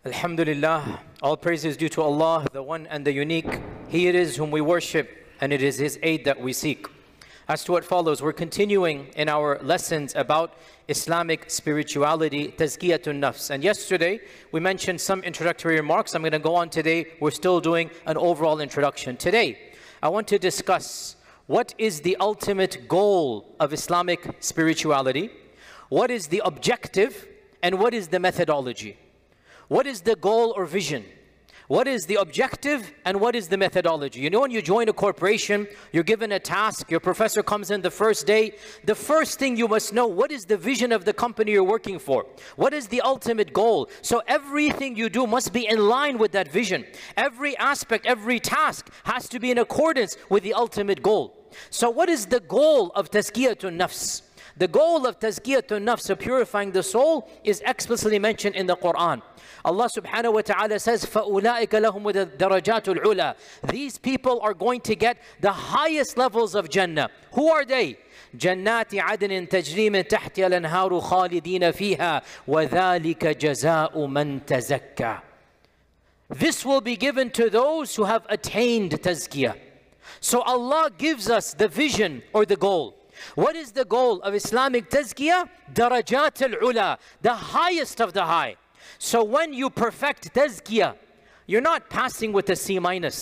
Alhamdulillah, all praise is due to Allah, the one and the unique. He it is whom we worship, and it is His aid that we seek. As to what follows, we're continuing in our lessons about Islamic spirituality, Tazkiyatun Nafs. And yesterday, we mentioned some introductory remarks. I'm going to go on today. We're still doing an overall introduction. Today, I want to discuss what is the ultimate goal of Islamic spirituality, what is the objective, and what is the methodology. What is the goal or vision? What is the objective and what is the methodology? You know, when you join a corporation, you're given a task, your professor comes in the first day. The first thing you must know, what is the vision of the company you're working for? What is the ultimate goal? So everything you do must be in line with that vision. Every aspect, every task has to be in accordance with the ultimate goal. So what is the goal of Tazkiyatun Nafs? The goal of Tazkiyatun Nafs, of purifying the soul, is explicitly mentioned in the Quran. Allah subhanahu wa ta'ala says, فَأُولَٰئِكَ لَهُمُ الدَّرَجَاتُ الْعُلَىٰ. These people are going to get the highest levels of Jannah. Who are they? جَنَّاتِ عَدْنٍ تَجْرِي مِن تَحْتِهَا الْأَنْهَارُ خَالِدِينَ فِيهَا وَذَلِكَ جَزَاءُ مَن تَزَكَّى. This will be given to those who have attained Tazkiyah. So Allah gives us the vision or the goal. What is the goal of Islamic Tazkiyah? Darajat al-Ula, the highest of the high. So when you perfect Tazkiyah, you're not passing with a C-.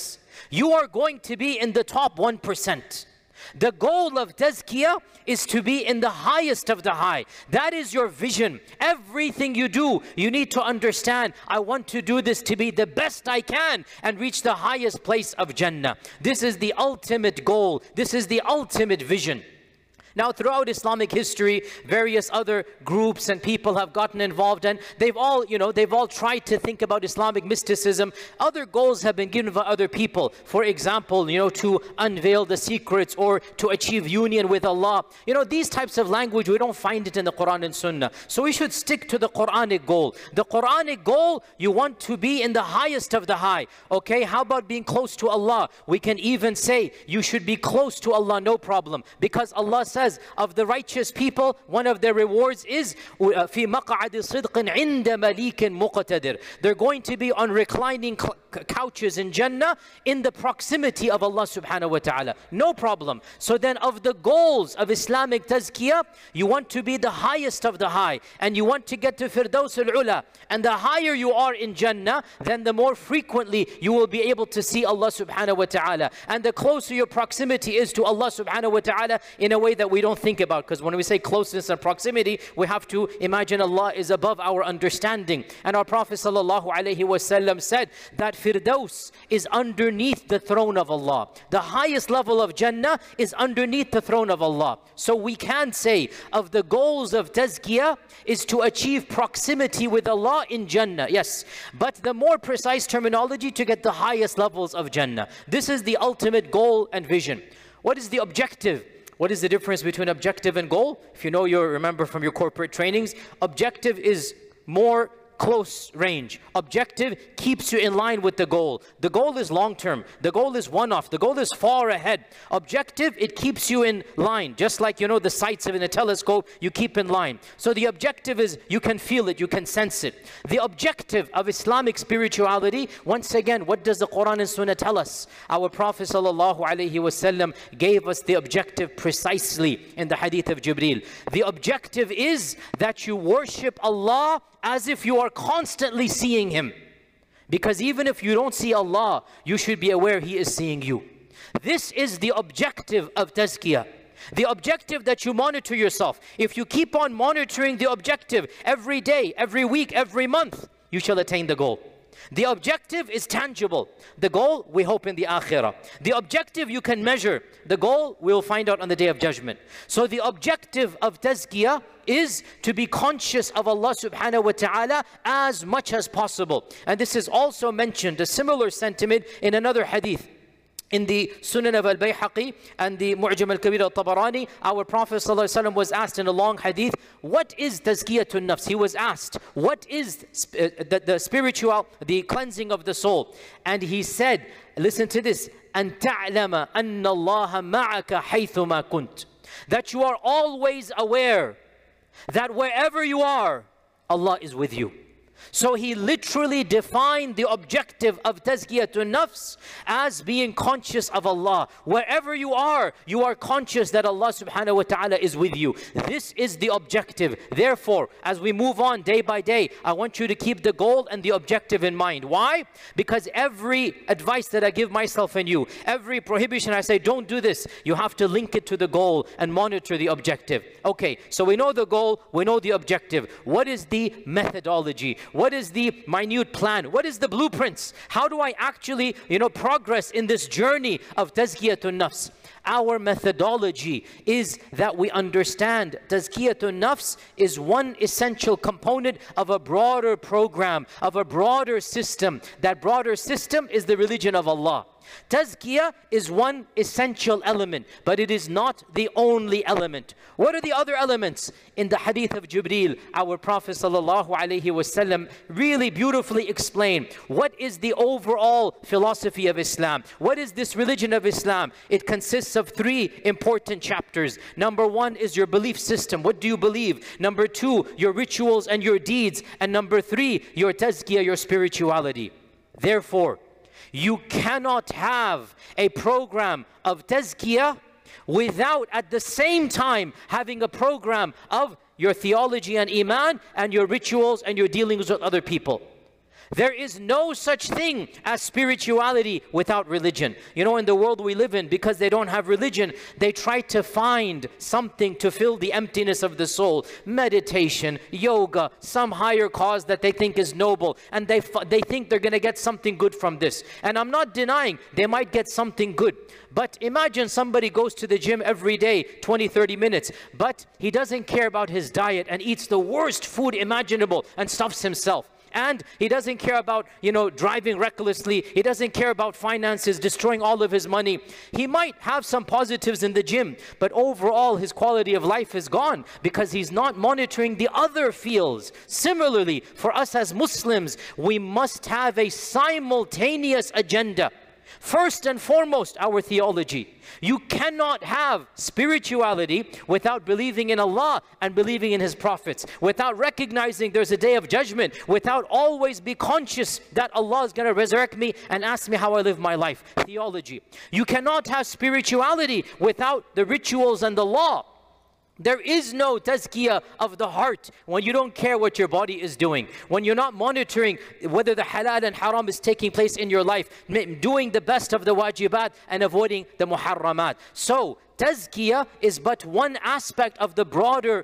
You are going to be in the top 1%. The goal of Tazkiyah is to be in the highest of the high. That is your vision. Everything you do, you need to understand, I want to do this to be the best I can and reach the highest place of Jannah. This is the ultimate goal. This is the ultimate vision. Now, throughout Islamic history, various other groups and people have gotten involved, and they've all tried to think about Islamic mysticism. Other goals have been given by other people. For example, to unveil the secrets or to achieve union with Allah. These types of language, we don't find it in the Quran and Sunnah. So we should stick to the Quranic goal. The Quranic goal, you want to be in the highest of the high. Okay, how about being close to Allah? We can even say you should be close to Allah, no problem. Because Allah says, of the righteous people, one of their rewards is في مقعد صدق عند مليك مقتدر. They're going to be on reclining couches in Jannah in the proximity of Allah subhanahu wa ta'ala. No problem. So then of the goals of Islamic Tazkiyah, you want to be the highest of the high and you want to get to Firdaus al-Ula. And the higher you are in Jannah, then the more frequently you will be able to see Allah subhanahu wa ta'ala. And the closer your proximity is to Allah subhanahu wa ta'ala in a way that we don't think about. Because when we say closeness and proximity, we have to imagine Allah is above our understanding. And our Prophet sallallahu alaihi wasallam said that Firdaus is underneath the throne of Allah. The highest level of Jannah is underneath the throne of Allah. So we can say of the goals of Tazkiyah is to achieve proximity with Allah in Jannah. Yes, but the more precise terminology, to get the highest levels of Jannah. This is the ultimate goal and vision. What is the objective? What is the difference between objective and goal? If you know, you remember from your corporate trainings, objective is more close range. Objective keeps you in line with the goal. The goal is long-term. The goal is one-off. The goal is far ahead. Objective, it keeps you in line. Just like, the sights in a telescope, you keep in line. So the objective is, you can feel it, you can sense it. The objective of Islamic spirituality, once again, what does the Quran and Sunnah tell us? Our Prophet sallallahu alaihi wasallam gave us the objective precisely in the hadith of Jibreel. The objective is that you worship Allah as if you are constantly seeing Him. Because even if you don't see Allah, you should be aware He is seeing you. This is the objective of Tazkiyah. The objective that you monitor yourself. If you keep on monitoring the objective every day, every week, every month, you shall attain the goal. The objective is tangible. The goal, we hope in the Akhirah. The objective you can measure. The goal, we will find out on the Day of Judgment. So the objective of Tazkiyah is to be conscious of Allah subhanahu wa ta'ala as much as possible. And this is also mentioned, a similar sentiment, in another hadith. In the Sunan of al-Bayhaqi and the Mu'jam al-Kabir al-Tabarani, our Prophet ﷺ was asked in a long hadith, what is Tazkiyatun Nafs? He was asked, what is the cleansing of the soul? And he said, listen to this, أَن تَعْلَمَ أَنَّ اللَّهَ مَعَكَ حَيْثُمَا كُنْتَ. That you are always aware that wherever you are, Allah is with you. So he literally defined the objective of Tazkiyatun Nafs as being conscious of Allah. Wherever you are conscious that Allah subhanahu wa ta'ala is with you. This is the objective. Therefore, as we move on day by day, I want you to keep the goal and the objective in mind. Why? Because every advice that I give myself and you, every prohibition I say, don't do this, you have to link it to the goal and monitor the objective. Okay, so we know the goal, we know the objective. What is the methodology? What is the minute plan? What is the blueprints? How do I actually, progress in this journey of Tazkiyatun Nafs? Our methodology is that we understand Tazkiyatun Nafs is one essential component of a broader program, of a broader system. That broader system is the religion of Allah. Tazkiyah is one essential element, but it is not the only element. What are the other elements? In the hadith of Jibreel, our Prophet ﷺ really beautifully explained what is the overall philosophy of Islam. What is this religion of Islam? It consists of 3 important chapters. Number 1 is your belief system. What do you believe? Number 2, your rituals and your deeds. And number 3, your tazkiyah, your spirituality. Therefore, you cannot have a program of tazkiyah without at the same time having a program of your theology and iman and your rituals and your dealings with other people. There is no such thing as spirituality without religion. In the world we live in, because they don't have religion, they try to find something to fill the emptiness of the soul. Meditation, yoga, some higher cause that they think is noble. And they think they're going to get something good from this. And I'm not denying they might get something good. But imagine somebody goes to the gym every day, 20, 30 minutes, but he doesn't care about his diet and eats the worst food imaginable and stuffs himself. And he doesn't care about, driving recklessly. He doesn't care about finances, destroying all of his money. He might have some positives in the gym, but overall his quality of life is gone because he's not monitoring the other fields. Similarly, for us as Muslims, we must have a simultaneous agenda. First and foremost, our theology. You cannot have spirituality without believing in Allah and believing in His prophets, without recognizing there's a day of judgment, without always be conscious that Allah is going to resurrect me and ask me how I live my life. Theology. You cannot have spirituality without the rituals and the law. There is no tazkiyah of the heart when you don't care what your body is doing, when you're not monitoring whether the halal and haram is taking place in your life, doing the best of the wajibat and avoiding the muharramat. So tazkiyah is but one aspect of the broader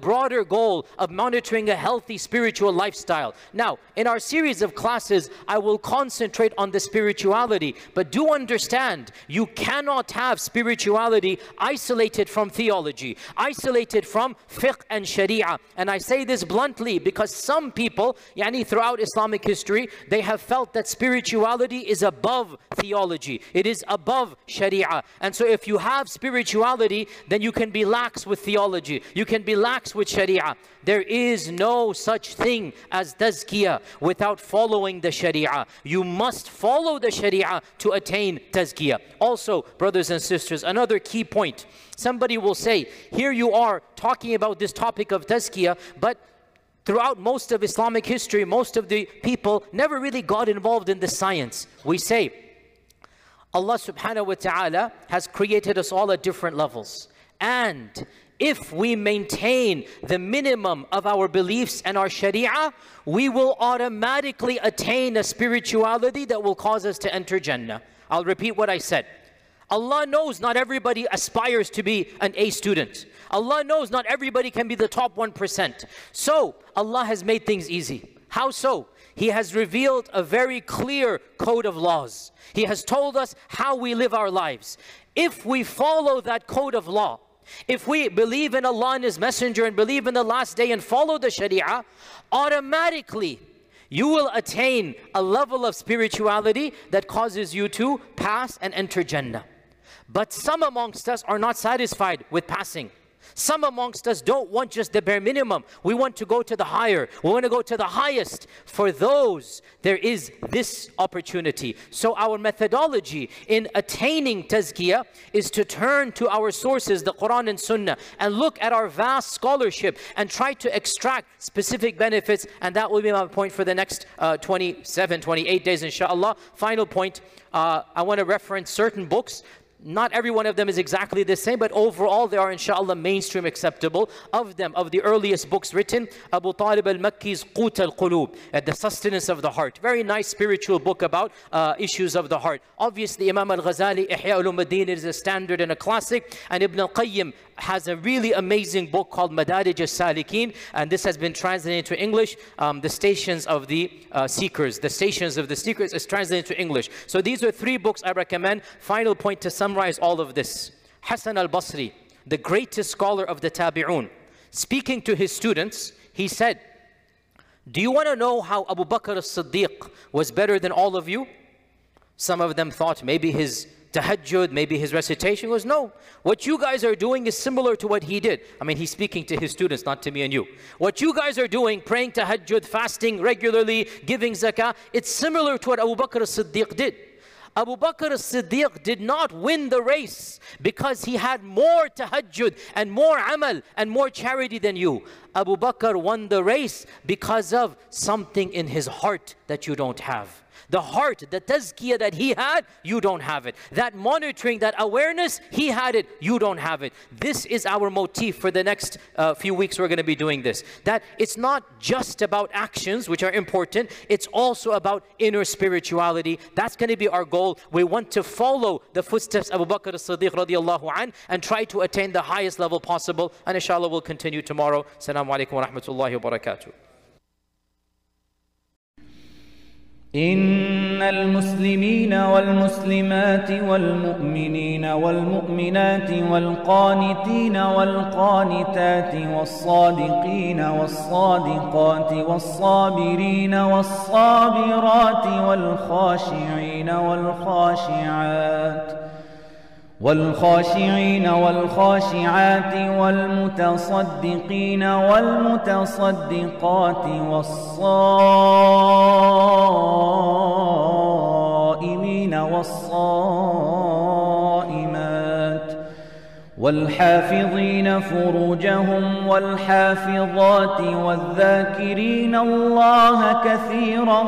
goal of monitoring a healthy spiritual lifestyle. Now, in our series of classes, I will concentrate on the spirituality, but do understand, you cannot have spirituality isolated from theology, isolated from fiqh and sharia. And I say this bluntly because some people, throughout Islamic history, they have felt that spirituality is above theology. It is above sharia. And so if you have spirituality, then you can be lax with theology. You can be lax with sharia. There is no such thing as tazkiyah without following the sharia. You must follow the sharia to attain tazkiyah. Also, brothers and sisters, another key point. Somebody will say, here you are talking about this topic of tazkiyah, but throughout most of Islamic history, most of the people never really got involved in the science. We say, Allah subhanahu wa ta'ala has created us all at different levels. And if we maintain the minimum of our beliefs and our sharia, we will automatically attain a spirituality that will cause us to enter Jannah. I'll repeat what I said. Allah knows not everybody aspires to be an A student. Allah knows not everybody can be the top 1%. So Allah has made things easy. How so? He has revealed a very clear code of laws. He has told us how we live our lives. If we follow that code of law, if we believe in Allah and His Messenger and believe in the last day and follow the Sharia, automatically you will attain a level of spirituality that causes you to pass and enter Jannah. But some amongst us are not satisfied with passing. Some amongst us don't want just the bare minimum. We want to go to the higher. We want to go to the highest. For those, there is this opportunity. So our methodology in attaining tazkiyah is to turn to our sources, the Quran and Sunnah, and look at our vast scholarship and try to extract specific benefits. And that will be my point for the next 27, 28 days, inshallah. Final point, I want to reference certain books. Not every one of them is exactly the same, but overall they are inshallah mainstream acceptable. Of them, of the earliest books written, Abu Talib al-Makki's Qut al-Qulub, the sustenance of the heart. Very nice spiritual book about issues of the heart. Obviously Imam al-Ghazali, Ihya Ulumuddin is a standard and a classic, and Ibn al-Qayyim has a really amazing book called Madarij al-Salikin, and this has been translated into English. The Stations of the Seekers. The Stations of the Seekers is translated into English. So these are 3 books I recommend. Final point to summarize all of this. Hasan al-Basri, the greatest scholar of the Tabi'un, speaking to his students, he said, do you want to know how Abu Bakr as-Siddiq was better than all of you? Some of them thought maybe his tahajjud, maybe his recitation. Was no. What you guys are doing is similar to what he did. I mean, he's speaking to his students, not to me and you. What you guys are doing, praying tahajjud, fasting regularly, giving zakah, it's similar to what Abu Bakr as-Siddiq did. Abu Bakr as-Siddiq did not win the race because he had more tahajjud and more amal and more charity than you. Abu Bakr won the race because of something in his heart that you don't have. The heart, the tazkiyah that he had, you don't have it. That monitoring, that awareness, he had it, you don't have it. This is our motif for the next few weeks. We're going to be doing this. That it's not just about actions, which are important. It's also about inner spirituality. That's going to be our goal. We want to follow the footsteps of Abu Bakr as-Siddiq radiallahu anh and try to attain the highest level possible. And inshallah, we'll continue tomorrow. Assalamu alaikum wa rahmatullahi wa barakatuh. إن المسلمين والمسلمات والمؤمنين والمؤمنات والقانتين والقانتات والصادقين والصادقات والصابرين والصابرات والخاشعين والخاشعات والخاشعين والخاشعات والمتصدقين والمتصدقات والصائمين والصائمات والحافظين فروجهم والحافظات والذاكرين الله كثيرا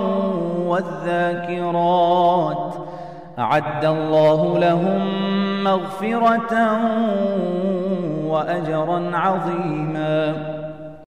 والذاكرات أعد الله لهم مغفرة وأجرا عظيما.